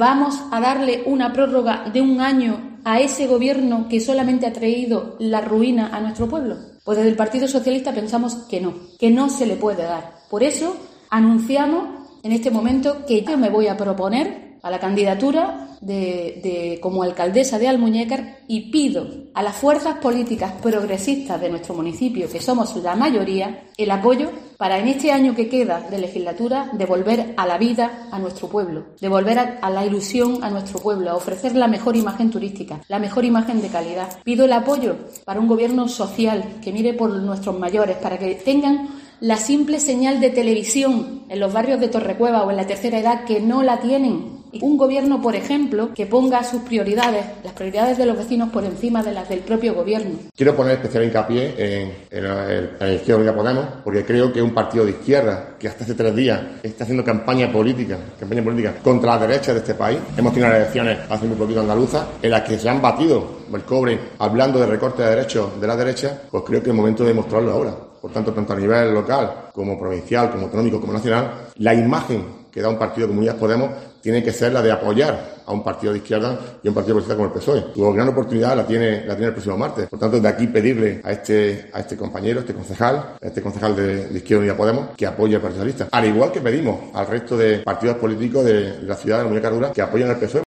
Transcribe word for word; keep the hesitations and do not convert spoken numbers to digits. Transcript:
¿Vamos a darle una prórroga de un año a ese gobierno que solamente ha traído la ruina a nuestro pueblo? Pues desde el Partido Socialista pensamos que no, que no se le puede dar. Por eso anunciamos en este momento que yo me voy a proponer a la candidatura de, de como alcaldesa de Almuñécar y pido a las fuerzas políticas progresistas de nuestro municipio, que somos la mayoría, el apoyo para en este año que queda de legislatura devolver a la vida a nuestro pueblo, devolver a, a la ilusión a nuestro pueblo, a ofrecer la mejor imagen turística, la mejor imagen de calidad. Pido el apoyo para un gobierno social que mire por nuestros mayores, para que tengan la simple señal de televisión en los barrios de Torrecueva o en la tercera edad que no la tienen. Un gobierno, por ejemplo, que ponga sus prioridades, las prioridades de los vecinos por encima de las del propio gobierno. Quiero poner especial hincapié en, en, el, en el Izquierda Unida Podemos, porque creo que es un partido de izquierda que hasta hace tres días está haciendo campaña política, campaña política contra la derecha de este país. Hemos tenido las elecciones hace muy poquito andaluzas, en las que se han batido el cobre hablando de recorte de derechos de la derecha, pues creo que es el momento de demostrarlo ahora. Por tanto, tanto a nivel local, como provincial, como autonómico, como nacional, la imagen que da un partido como Unidas Podemos tiene que ser la de apoyar a un partido de izquierda y a un partido progresista como el P S O E. Tu gran oportunidad la tiene, la tiene el próximo martes. Por tanto, de aquí pedirle a este, a este compañero, a este concejal, a este concejal de, de Izquierda Unida Podemos, que apoye al Partido Socialista. Al igual que pedimos al resto de partidos políticos de la ciudad de Almuñécar que apoyen al P S O E.